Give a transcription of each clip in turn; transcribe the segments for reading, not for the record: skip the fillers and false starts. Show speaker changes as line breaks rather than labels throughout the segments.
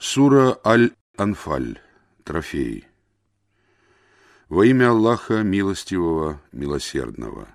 Сура Аль-Анфаль. Трофей. Во имя Аллаха Милостивого, Милосердного.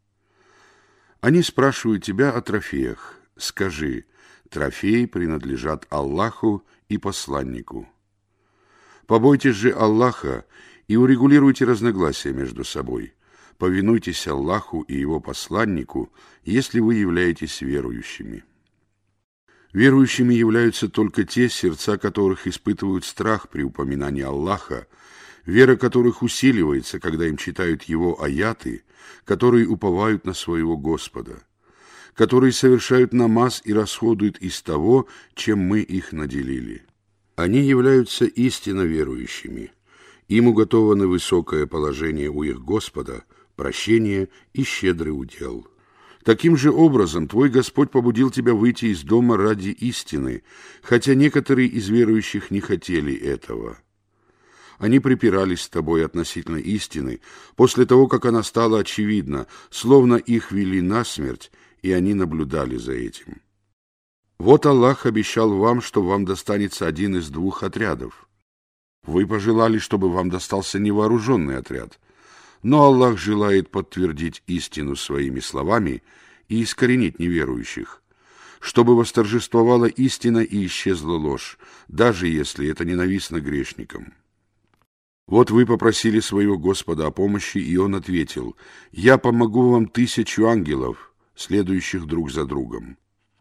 Они спрашивают тебя о трофеях. Скажи: трофеи принадлежат Аллаху и посланнику. Побойтесь же Аллаха и урегулируйте разногласия между собой. Повинуйтесь Аллаху и Его посланнику, если вы являетесь верующими. Верующими являются только те, сердца которых испытывают страх при упоминании Аллаха, вера которых усиливается, когда им читают Его аяты, которые уповают на своего Господа, которые совершают намаз и расходуют из того, чем мы их наделили. Они являются истинно верующими. Им уготовано высокое положение у их Господа, прощение и щедрый удел. Таким же образом твой Господь побудил тебя выйти из дома ради истины, хотя некоторые из верующих не хотели этого. Они припирались с тобой относительно истины после того, как она стала очевидна, словно их вели насмерть, и они наблюдали за этим. Вот Аллах обещал вам, что вам достанется один из двух отрядов. Вы пожелали, чтобы вам достался невооруженный отряд, но Аллах желает подтвердить истину своими словами и искоренить неверующих, чтобы восторжествовала истина и исчезла ложь, даже если это ненавистно грешникам. Вот вы попросили своего Господа о помощи, и Он ответил: «Я помогу вам 1000 ангелов, следующих друг за другом».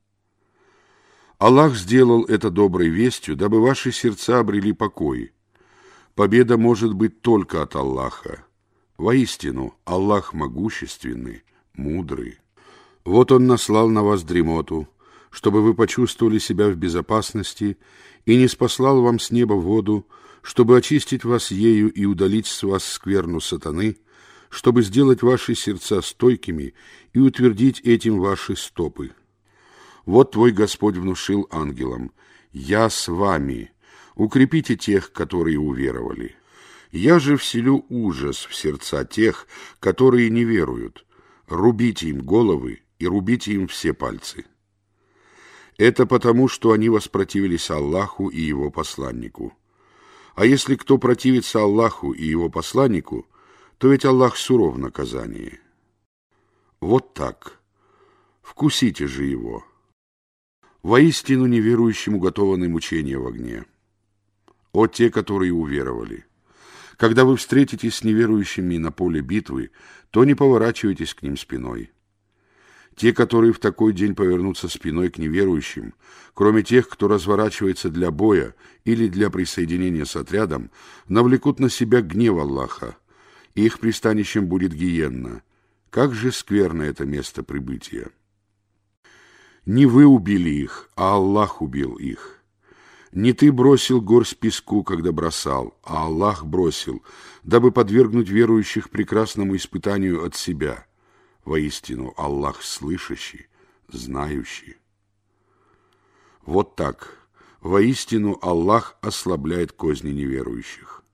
Аллах сделал это доброй вестью, дабы ваши сердца обрели покой. Победа может быть только от Аллаха. Воистину, Аллах могущественный, мудрый. Вот Он наслал на вас дремоту, чтобы вы почувствовали себя в безопасности, и не спаслал вам с неба воду, чтобы очистить вас ею и удалить с вас скверну сатаны, чтобы сделать ваши сердца стойкими и утвердить этим ваши стопы. Вот твой Господь внушил ангелам: «Я с вами, укрепите тех, которые уверовали». Я же вселю ужас в сердца тех, которые не веруют. Рубите им головы и рубите им все пальцы. Это потому, что они воспротивились Аллаху и Его посланнику. А если кто противится Аллаху и Его посланнику, то ведь Аллах суров в наказании. Вот так. Вкусите же его. Воистину неверующим уготованы мучения в огне. О те, которые уверовали! Когда вы встретитесь с неверующими на поле битвы, то не поворачивайтесь к ним спиной. Те, которые в такой день повернутся спиной к неверующим, кроме тех, кто разворачивается для боя или для присоединения с отрядом, навлекут на себя гнев Аллаха, и их пристанищем будет гиенна. Как же скверно это место прибытия! Не вы убили их, а Аллах убил их. Не ты бросил горсть песку, когда бросал, а Аллах бросил, дабы подвергнуть верующих прекрасному испытанию от себя. Воистину, Аллах слышащий, знающий. Вот так. Воистину, Аллах ослабляет козни неверующих.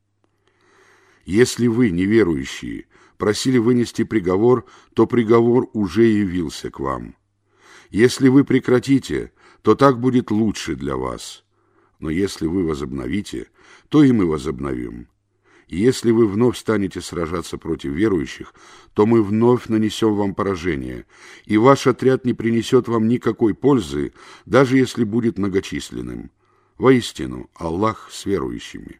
Если вы, неверующие, просили вынести приговор, то приговор уже явился к вам. Если вы прекратите, то так будет лучше для вас. Но если вы возобновите, то и мы возобновим. И если вы вновь станете сражаться против верующих, то мы вновь нанесем вам поражение, и ваш отряд не принесет вам никакой пользы, даже если будет многочисленным. Воистину, Аллах с верующими.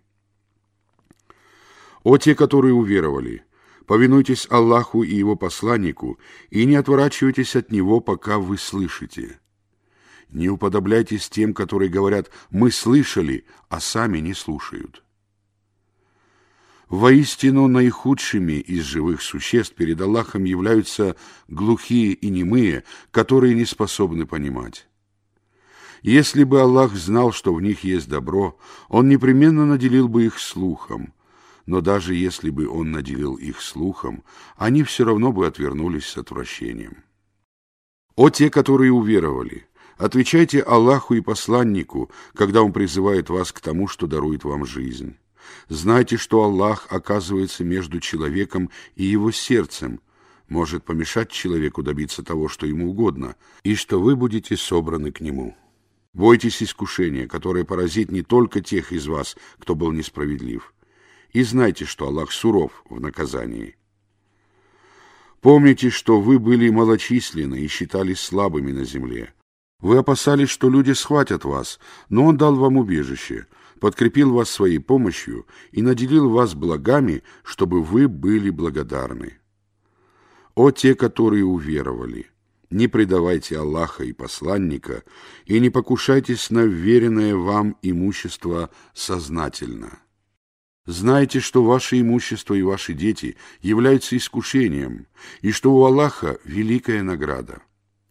О те, которые уверовали! Повинуйтесь Аллаху и Его посланнику, и не отворачивайтесь от Него, пока вы слышите. Не уподобляйтесь тем, которые говорят: «Мы слышали», а сами не слушают. Воистину, наихудшими из живых существ перед Аллахом являются глухие и немые, которые не способны понимать. Если бы Аллах знал, что в них есть добро, Он непременно наделил бы их слухом. Но даже если бы Он наделил их слухом, они все равно бы отвернулись с отвращением. О те, которые уверовали! Отвечайте Аллаху и посланнику, когда Он призывает вас к тому, что дарует вам жизнь. Знайте, что Аллах оказывается между человеком и его сердцем, может помешать человеку добиться того, что ему угодно, и что вы будете собраны к Нему. Бойтесь искушения, которое поразит не только тех из вас, кто был несправедлив, и знайте, что Аллах суров в наказании. Помните, что вы были малочисленны и считались слабыми на земле. Вы опасались, что люди схватят вас, но Он дал вам убежище, подкрепил вас своей помощью и наделил вас благами, чтобы вы были благодарны. О те, которые уверовали! Не предавайте Аллаха и посланника, и не покушайтесь на вверенное вам имущество сознательно. Знайте, что ваше имущество и ваши дети являются искушением, и что у Аллаха великая награда.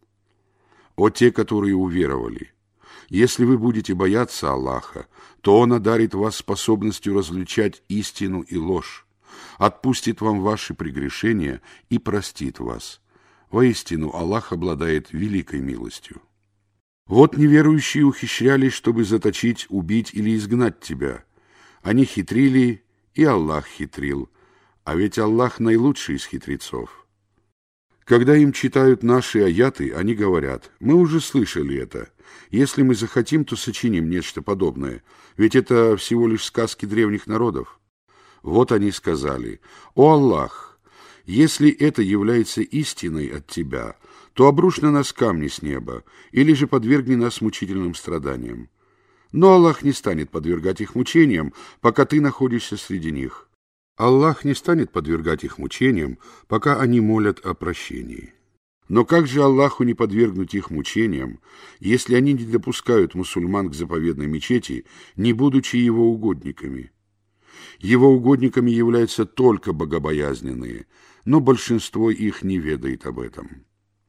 О те, которые уверовали! Если вы будете бояться Аллаха, то Он одарит вас способностью различать истину и ложь, отпустит вам ваши прегрешения и простит вас. Воистину, Аллах обладает великой милостью. Вот неверующие ухищрялись, чтобы заточить, убить или изгнать тебя. Они хитрили, и Аллах хитрил, а ведь Аллах наилучший из хитрецов. Когда им читают наши аяты, они говорят: мы уже слышали это. Если мы захотим, то сочиним нечто подобное, ведь это всего лишь сказки древних народов. Вот они сказали: о Аллах! Если это является истиной от Тебя, то обрушь на нас камни с неба, или же подвергни нас мучительным страданиям. Но Аллах не станет подвергать их мучениям, пока ты находишься среди них. Аллах не станет подвергать их мучениям, пока они молят о прощении. Но как же Аллаху не подвергнуть их мучениям, если они не допускают мусульман к заповедной мечети, не будучи его угодниками? Его угодниками являются только богобоязненные, но большинство их не ведает об этом.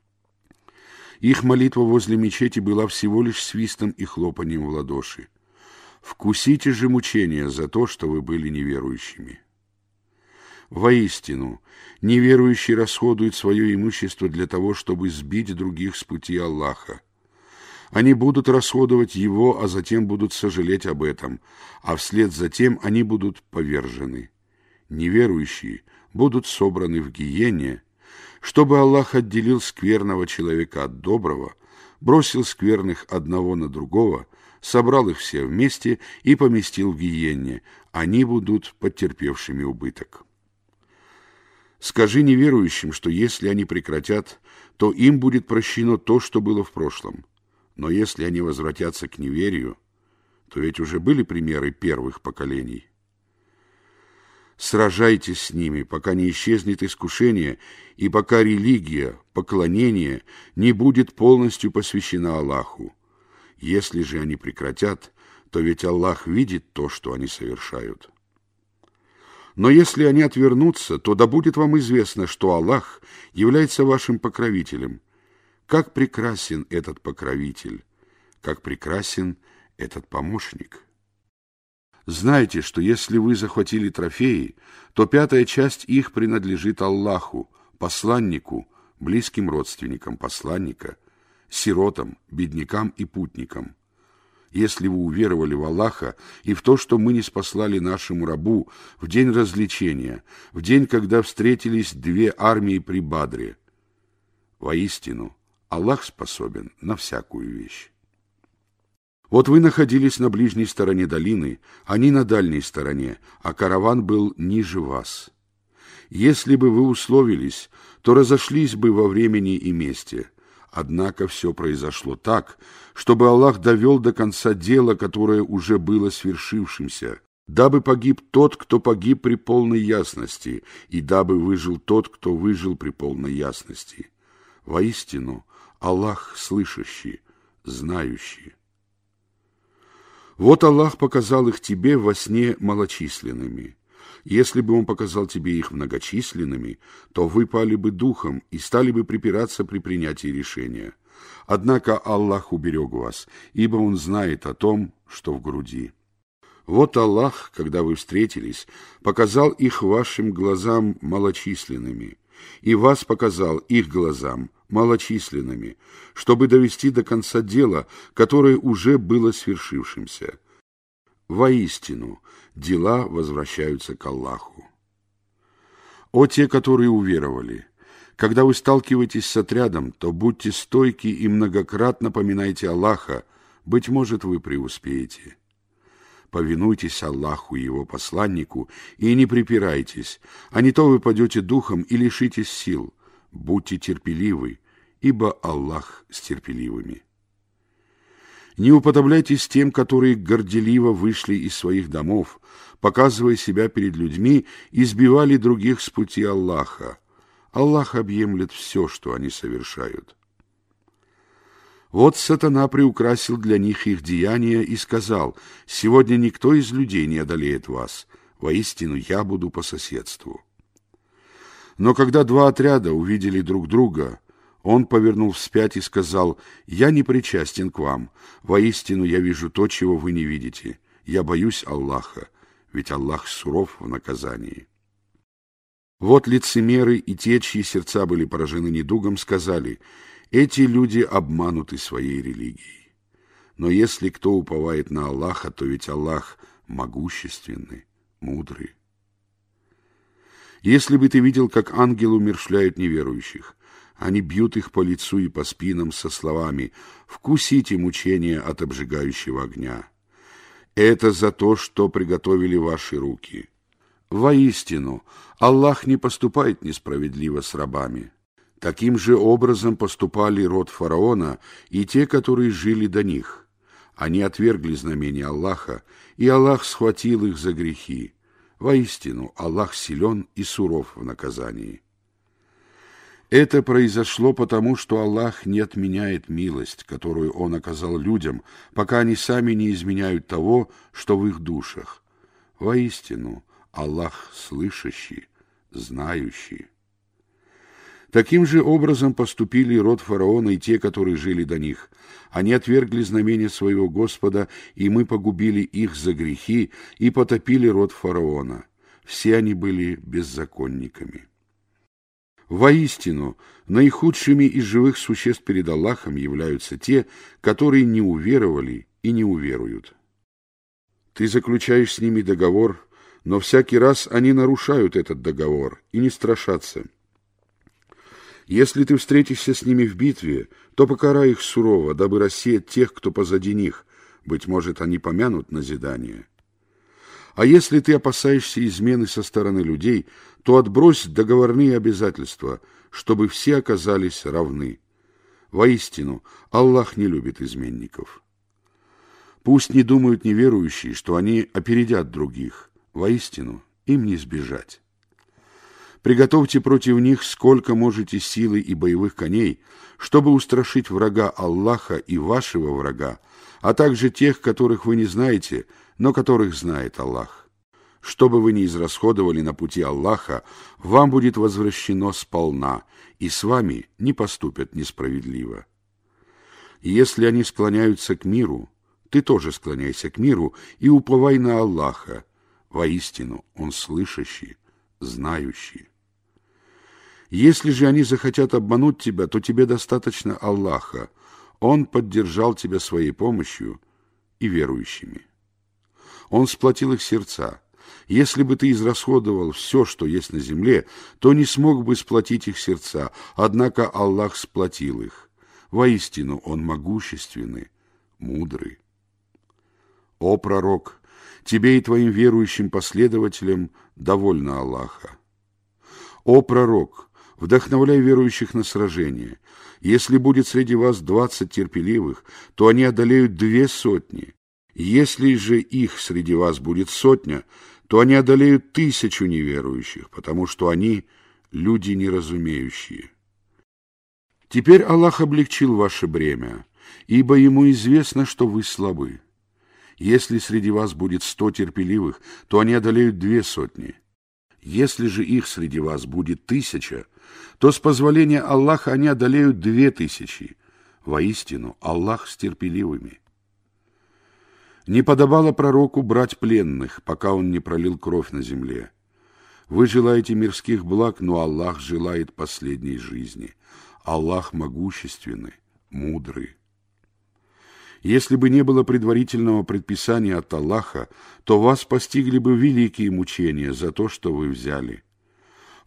Их молитва возле мечети была всего лишь свистом и хлопанием в ладоши. Вкусите же мучения за то, что вы были неверующими. Воистину, неверующий расходует свое имущество для того, чтобы сбить других с пути Аллаха. Они будут расходовать его, а затем будут сожалеть об этом, а вслед за тем они будут повержены. Неверующие будут собраны в гиене, чтобы Аллах отделил скверного человека от доброго, бросил скверных одного на другого, собрал их все вместе и поместил в гиене, они будут потерпевшими убыток. Скажи неверующим, что если они прекратят, то им будет прощено то, что было в прошлом. Но если они возвратятся к неверию, то ведь уже были примеры первых поколений. Сражайтесь с ними, пока не исчезнет искушение, и пока религия, поклонение не будет полностью посвящена Аллаху. Если же они прекратят, то ведь Аллах видит то, что они совершают. Но если они отвернутся, то да будет вам известно, что Аллах является вашим покровителем. Как прекрасен этот покровитель, как прекрасен этот помощник. Знайте, что если вы захватили трофеи, то 5-я часть их принадлежит Аллаху, посланнику, близким родственникам посланника, сиротам, беднякам и путникам. Если вы уверовали в Аллаха и в то, что мы ниспослали нашему рабу в день развлечения, в день, когда встретились 2 армии при Бадре, воистину, Аллах способен на всякую вещь. Вот вы находились на ближней стороне долины, они на дальней стороне, а караван был ниже вас. Если бы вы условились, то разошлись бы во времени и месте. Однако все произошло так, чтобы Аллах довел до конца дело, которое уже было свершившимся, дабы погиб тот, кто погиб при полной ясности, и дабы выжил тот, кто выжил при полной ясности. Воистину, Аллах слышащий, знающий. Вот Аллах показал их тебе во сне малочисленными. Если бы Он показал тебе их многочисленными, то вы пали бы духом и стали бы припираться при принятии решения. Однако Аллах уберег вас, ибо Он знает о том, что в груди. Вот Аллах, когда вы встретились, показал их вашим глазам малочисленными, и вас показал их глазам малочисленными, чтобы довести до конца дела, которое уже было свершившимся. Воистину, дела возвращаются к Аллаху. О те, которые уверовали! Когда вы сталкиваетесь с отрядом, то будьте стойки и многократно поминайте Аллаха, быть может, вы преуспеете. Повинуйтесь Аллаху и Его посланнику и не припирайтесь, а не то вы падете духом и лишитесь сил. Будьте терпеливы, ибо Аллах с терпеливыми. Не уподобляйтесь тем, которые горделиво вышли из своих домов, показывая себя перед людьми, и сбивали других с пути Аллаха. Аллах объемлет все, что они совершают. Вот сатана приукрасил для них их деяния и сказал: «Сегодня никто из людей не одолеет вас, воистину я буду по соседству». Но когда два отряда увидели друг друга, он повернул вспять и сказал: «Я не причастен к вам, воистину я вижу то, чего вы не видите. Я боюсь Аллаха, ведь Аллах суров в наказании». Вот лицемеры и те, чьи сердца были поражены недугом, сказали: «Эти люди обмануты своей религией». Но если кто уповает на Аллаха, то ведь Аллах могущественный, мудрый. Если бы ты видел, как ангелы умерщвляют неверующих, они бьют их по лицу и по спинам со словами: «Вкусите мучения от обжигающего огня. Это за то, что приготовили ваши руки». Воистину, Аллах не поступает несправедливо с рабами. Таким же образом поступали род фараона и те, которые жили до них. Они отвергли знамения Аллаха, и Аллах схватил их за грехи. Воистину, Аллах силен и суров в наказании. Это произошло потому, что Аллах не отменяет милость, которую Он оказал людям, пока они сами не изменяют того, что в их душах. Воистину, Аллах слышащий, знающий. Таким же образом поступили род фараона и те, которые жили до них. Они отвергли знамения своего Господа, и мы погубили их за грехи и потопили род фараона. Все они были беззаконниками. Воистину, наихудшими из живых существ перед Аллахом являются те, которые не уверовали и не уверуют. Ты заключаешь с ними договор, но всякий раз они нарушают этот договор и не страшатся. Если ты встретишься с ними в битве, то покарай их сурово, дабы рассеять тех, кто позади них. Быть может, они помянут назидание. А если ты опасаешься измены со стороны людей, то отбрось договорные обязательства, чтобы все оказались равны. Воистину, Аллах не любит изменников. Пусть не думают неверующие, что они опередят других. Воистину, им не сбежать. Приготовьте против них сколько можете силы и боевых коней, чтобы устрашить врага Аллаха и вашего врага, а также тех, которых вы не знаете, но которых знает Аллах. Что бы вы ни израсходовали на пути Аллаха, вам будет возвращено сполна, и с вами не поступят несправедливо. И если они склоняются к миру, ты тоже склоняйся к миру и уповай на Аллаха. Воистину, Он слышащий, знающий. Если же они захотят обмануть тебя, то тебе достаточно Аллаха. Он поддержал тебя своей помощью и верующими. Он сплотил их сердца. Если бы ты израсходовал все, что есть на земле, то не смог бы сплотить их сердца, однако Аллах сплотил их. Воистину, Он могущественный, мудрый. О пророк, тебе и твоим верующим последователям довольно Аллаха. О пророк, вдохновляй верующих на сражение. Если будет среди вас 20 терпеливых, то они одолеют 200. Если же их среди вас будет 100, то они одолеют 1000 неверующих, потому что они люди неразумеющие. Теперь Аллах облегчил ваше бремя, ибо Ему известно, что вы слабы. Если среди вас будет 100 терпеливых, то они одолеют 200. Если же их среди вас будет 1000, то с позволения Аллаха они одолеют 2000. Воистину, Аллах с терпеливыми. Не подобало пророку брать пленных, пока он не пролил кровь на земле. Вы желаете мирских благ, но Аллах желает последней жизни. Аллах могущественный, мудрый. Если бы не было предварительного предписания от Аллаха, то вас постигли бы великие мучения за то, что вы взяли.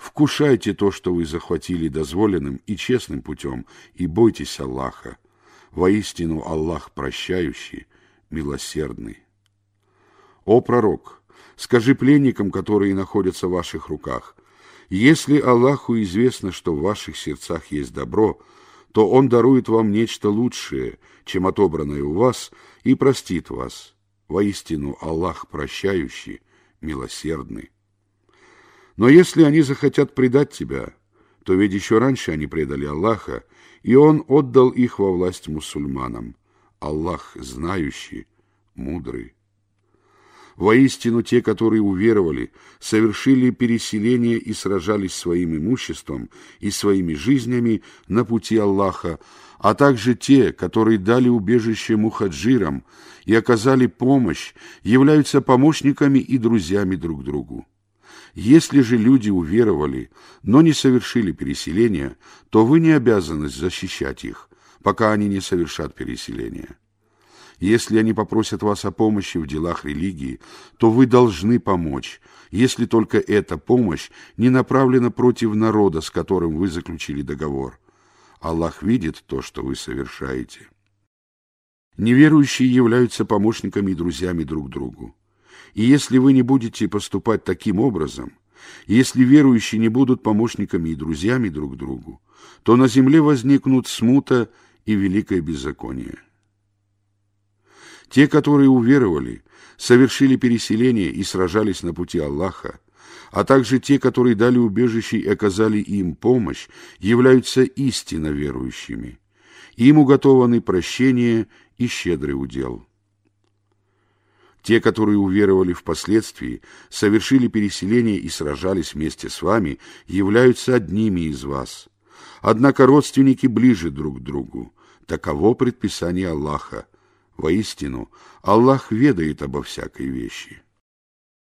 Вкушайте то, что вы захватили дозволенным и честным путем, и бойтесь Аллаха. Воистину Аллах прощающий, милосердный. О пророк, скажи пленникам, которые находятся в ваших руках: если Аллаху известно, что в ваших сердцах есть добро, то Он дарует вам нечто лучшее, чем отобранное у вас, и простит вас. Воистину Аллах прощающий, милосердный. Но если они захотят предать тебя, то ведь еще раньше они предали Аллаха, и Он отдал их во власть мусульманам. Аллах знающий, мудрый. Воистину те, которые уверовали, совершили переселение и сражались своим имуществом и своими жизнями на пути Аллаха, а также те, которые дали убежище мухаджирам и оказали помощь, являются помощниками и друзьями друг другу. Если же люди уверовали, но не совершили переселения, то вы не обязаны защищать их, пока они не совершат переселения. Если они попросят вас о помощи в делах религии, то вы должны помочь, если только эта помощь не направлена против народа, с которым вы заключили договор. Аллах видит то, что вы совершаете. Неверующие являются помощниками и друзьями друг другу. И если вы не будете поступать таким образом, если верующие не будут помощниками и друзьями друг другу, то на земле возникнут смута и великое беззаконие. Те, которые уверовали, совершили переселение и сражались на пути Аллаха, а также те, которые дали убежище и оказали им помощь, являются истинно верующими. Им уготованы прощение и щедрый удел. Те, которые уверовали впоследствии, совершили переселение и сражались вместе с вами, являются одними из вас. Однако родственники ближе друг к другу. Таково предписание Аллаха. Воистину, Аллах ведает обо всякой вещи.